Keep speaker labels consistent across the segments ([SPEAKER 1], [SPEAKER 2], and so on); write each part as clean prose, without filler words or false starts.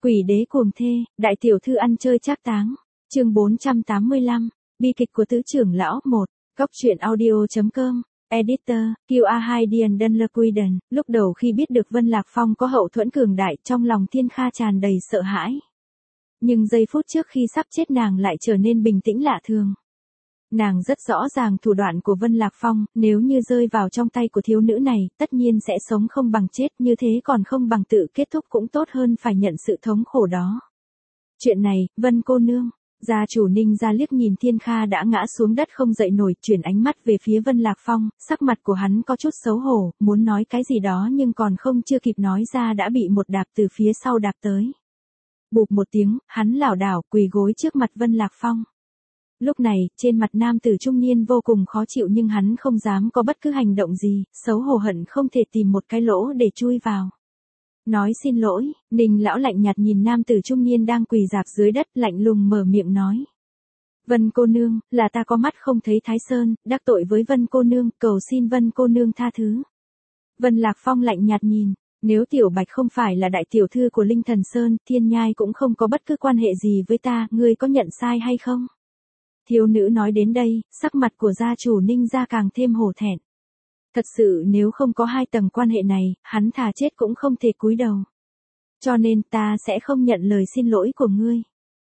[SPEAKER 1] Quỷ đế cuồng thê, đại tiểu thư ăn chơi trác táng. Chương 485, bi kịch của tứ trưởng lão 1. Góc truyện audio.com. Editor, QA2 Điền Đân Lơ Quy Đần. Lúc đầu khi biết được Vân Lạc Phong có hậu thuẫn cường đại, trong lòng Thiên Kha tràn đầy sợ hãi. Nhưng giây phút trước khi sắp chết nàng lại trở nên bình tĩnh lạ thường. Nàng rất rõ ràng thủ đoạn của Vân Lạc Phong, nếu như rơi vào trong tay của thiếu nữ này, tất nhiên sẽ sống không bằng chết, như thế còn không bằng tự kết thúc cũng tốt hơn phải nhận sự thống khổ đó. Chuyện này, Vân cô nương, gia chủ Ninh gia liếc nhìn Thiên Kha đã ngã xuống đất không dậy nổi, chuyển ánh mắt về phía Vân Lạc Phong, sắc mặt của hắn có chút xấu hổ, muốn nói cái gì đó nhưng còn không chưa kịp nói ra đã bị một đạp từ phía sau đạp tới. Bụp một tiếng, hắn lảo đảo quỳ gối trước mặt Vân Lạc Phong. Lúc này, trên mặt nam tử trung niên vô cùng khó chịu nhưng hắn không dám có bất cứ hành động gì, xấu hổ hận không thể tìm một cái lỗ để chui vào. Nói xin lỗi, Ninh lão lạnh nhạt nhìn nam tử trung niên đang quỳ rạp dưới đất, lạnh lùng mở miệng nói. Vân cô nương, là ta có mắt không thấy Thái Sơn, đắc tội với Vân cô nương, cầu xin Vân cô nương tha thứ. Vân Lạc Phong lạnh nhạt nhìn. Nếu Tiểu Bạch không phải là đại tiểu thư của Linh Thần Sơn, Thiên Nhai cũng không có bất cứ quan hệ gì với ta, ngươi có nhận sai hay không? Thiếu nữ nói đến đây, sắc mặt của gia chủ Ninh gia càng thêm hổ thẹn. Thật sự nếu không có hai tầng quan hệ này, hắn thà chết cũng không thể cúi đầu. Cho nên ta sẽ không nhận lời xin lỗi của ngươi.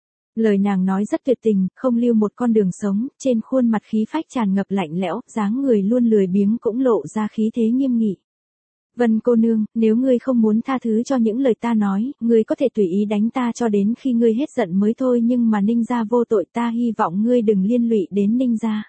[SPEAKER 1] Lời nàng nói rất tuyệt tình, không lưu một con đường sống, trên khuôn mặt khí phách tràn ngập lạnh lẽo, dáng người luôn lười biếng cũng lộ ra khí thế nghiêm nghị. Vân cô nương, nếu ngươi không muốn tha thứ cho những lời ta nói, ngươi có thể tùy ý đánh ta cho đến khi ngươi hết giận mới thôi, nhưng mà Ninh gia vô tội, ta hy vọng ngươi đừng liên lụy đến Ninh gia.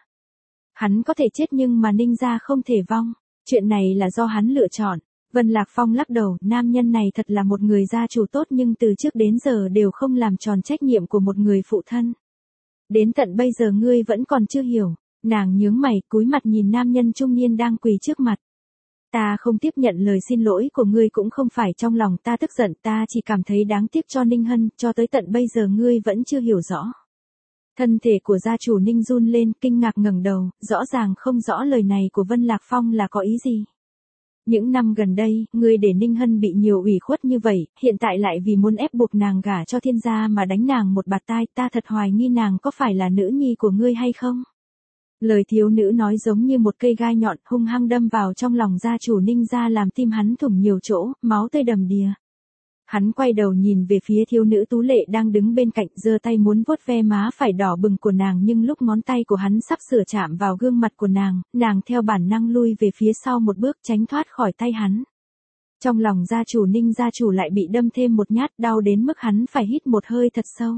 [SPEAKER 1] Hắn có thể chết nhưng mà Ninh gia không thể vong, chuyện này là do hắn lựa chọn. Vân Lạc Phong lắc đầu, nam nhân này thật là một người gia chủ tốt nhưng từ trước đến giờ đều không làm tròn trách nhiệm của một người phụ thân. Đến tận bây giờ ngươi vẫn còn chưa hiểu. Nàng nhướng mày, cúi mặt nhìn nam nhân trung niên đang quỳ trước mặt. Ta không tiếp nhận lời xin lỗi của ngươi cũng không phải trong lòng ta tức giận, ta chỉ cảm thấy đáng tiếc cho Ninh Hân, cho tới tận bây giờ ngươi vẫn chưa hiểu rõ. Thân thể của gia chủ Ninh run lên, kinh ngạc ngẩng đầu, rõ ràng không rõ lời này của Vân Lạc Phong là có ý gì. Những năm gần đây, ngươi để Ninh Hân bị nhiều ủy khuất như vậy, hiện tại lại vì muốn ép buộc nàng gả cho Thiên gia mà đánh nàng một bạt tai, ta thật hoài nghi nàng có phải là nữ nhi của ngươi hay không? Lời thiếu nữ nói giống như một cây gai nhọn hung hăng đâm vào trong lòng gia chủ Ninh gia làm tim hắn thủng nhiều chỗ, máu tươi đầm đìa. Hắn quay đầu nhìn về phía thiếu nữ tú lệ đang đứng bên cạnh, giơ tay muốn vuốt ve má phải đỏ bừng của nàng nhưng lúc ngón tay của hắn sắp sửa chạm vào gương mặt của nàng theo bản năng lui về phía sau một bước tránh thoát khỏi tay hắn. Trong lòng gia chủ Ninh gia chủ lại bị đâm thêm một nhát, đau đến mức hắn phải hít một hơi thật sâu.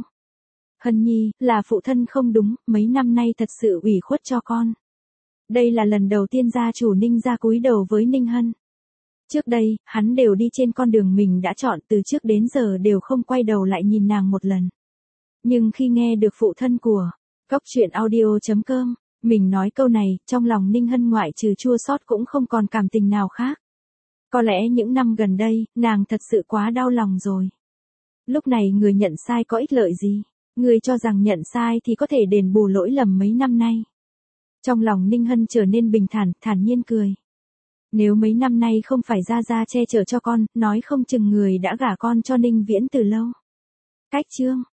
[SPEAKER 1] Hân nhi, là phụ thân không đúng, mấy năm nay thật sự ủy khuất cho con. Đây là lần đầu tiên gia chủ Ninh gia cúi đầu với Ninh Hân. Trước đây, hắn đều đi trên con đường mình đã chọn, từ trước đến giờ đều không quay đầu lại nhìn nàng một lần. Nhưng khi nghe được phụ thân của Góc truyện audio.com, mình nói câu này, trong lòng Ninh Hân ngoại trừ chua xót cũng không còn cảm tình nào khác. Có lẽ những năm gần đây, nàng thật sự quá đau lòng rồi. Lúc này người nhận sai có ích lợi gì? Người cho rằng nhận sai thì có thể đền bù lỗi lầm mấy năm nay. Trong lòng Ninh Hân trở nên bình thản, thản nhiên cười. Nếu mấy năm nay không phải Gia che chở cho con, nói không chừng người đã gả con cho Ninh Viễn từ lâu. Cách chương